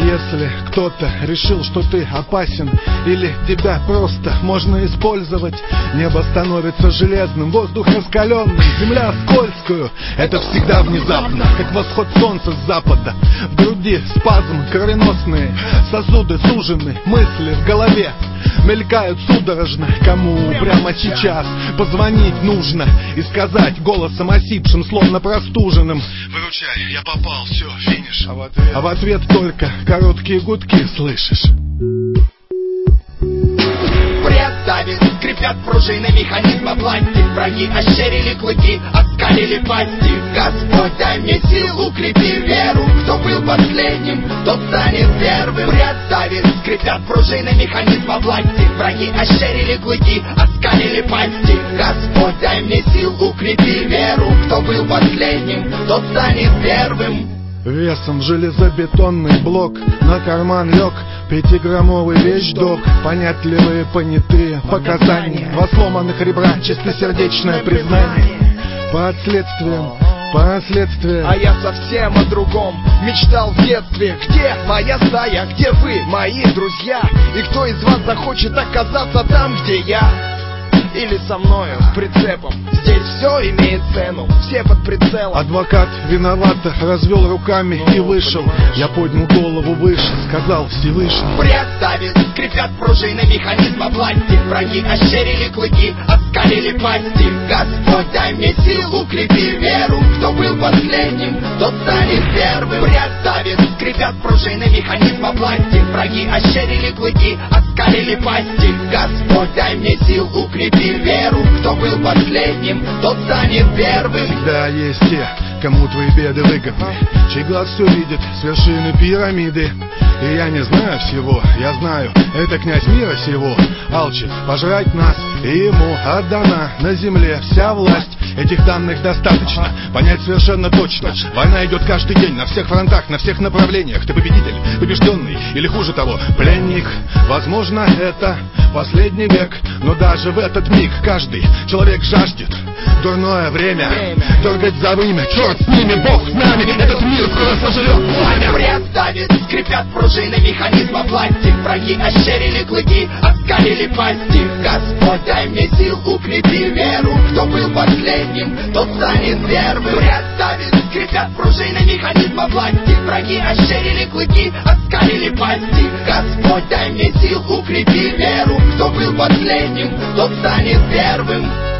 Если кто-то решил, что ты опасен, или тебя просто можно использовать, небо становится железным, воздух раскаленным, земля скользкую. Это всегда внезапно, как восход солнца с запада. В груди спазм, кровеносные сосуды сужены, мысли в голове мелькают судорожно. Кому прямо сейчас позвонить нужно и сказать голосом осипшим, словно простуженным: выручай, я попал, все, финиш. А в ответ только короткие гудки слышишь. Представит, скрипят пружины механизма власти. Враги ощерили клыки, оскалили пасти. Господь, дай мне силу, укрепи веру. Кто был последним, тот станет первым. Представит, скрипят пружины механизма власти. Враги ощерили клыки, оскалили пасти. Господь, дай мне силу, укрепи веру. Кто был последним, тот станет первым. Весом железобетонный блок на карман лег 5-граммовый вещдок. Понятливые понятые показания, во сломанных ребра чистосердечное признание. Последствия. А я совсем о другом мечтал в детстве. Где моя стая, где вы, мои друзья? И кто из вас захочет оказаться там, где я? Или со мною, прицепом? Здесь все имеет цену, все под прицелом. Адвокат виновато развел руками и вышел. Я поднял голову выше, сказал Всевышний. Представит, скрипят пружины механизма власти. Враги ощерили клыки, оскалили пасти. Господь, дай мне силу, укрепи веру. Кто был последним, тот станет первым. Представит, скрипят пружины механизма власти. Враги ощерили клыки, оскалили пасти. Господь, дай мне силу, укрепи веру. Кто был последним, тот станет первым. Всегда есть те, кому твои беды выгодны, чей глаз все видит с вершины пирамиды. И я не знаю всего, я знаю, это князь мира сего алчит пожрать нас, и ему отдана на земле вся власть. Этих данных достаточно понять совершенно точно: война идет каждый день, на всех фронтах, на всех направлениях. Ты победитель, побежденный или хуже того, пленник. Возможно, это последний век, но даже в этот миг каждый человек жаждет дурное время дергать за вымя. Черт с ними, Бог с нами, этот мир скоро сожрет пламя. Представит, скрипят пружины механизма власти. Враги ощерили клыки, оскалили пасти. Господь, дай мне сил, укрепи веру. Кто был последним, тот станет первым. Представит, скрипят пружины механизма власти. Враги ощерили клыки, оскалили пасти. Господь, дай мне сил, укрепи веру. Кто был последним, тот станет первым.